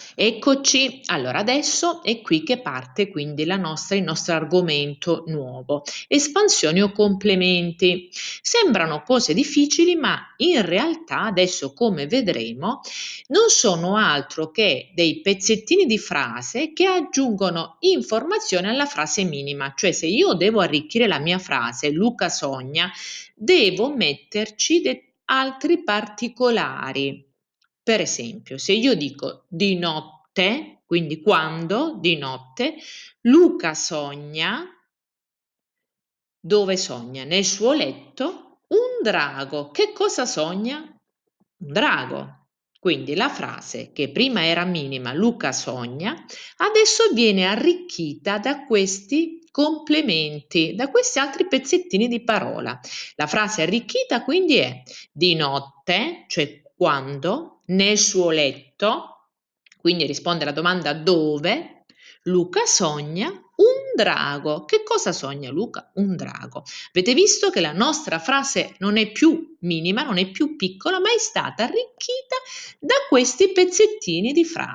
Eccoci, allora adesso è qui che parte quindi il nostro argomento nuovo, espansioni o complementi. Sembrano cose difficili, ma in realtà adesso come vedremo non sono altro che dei pezzettini di frase che aggiungono informazione alla frase minima, cioè se io devo arricchire la mia frase Luca sogna, devo metterci altri particolari. Per esempio, se io dico di notte, quindi quando di notte, Luca sogna, dove sogna? Nel suo letto un drago. Che cosa sogna? Un drago. Quindi la frase che prima era minima, Luca sogna, adesso viene arricchita da questi complementi, da questi altri pezzettini di parola. La frase arricchita quindi è di notte, cioè quando, nel suo letto, quindi risponde alla domanda dove, Luca sogna un drago. Che cosa sogna Luca? Un drago. Avete visto che la nostra frase non è più minima, non è più piccola, ma è stata arricchita da questi pezzettini di frase.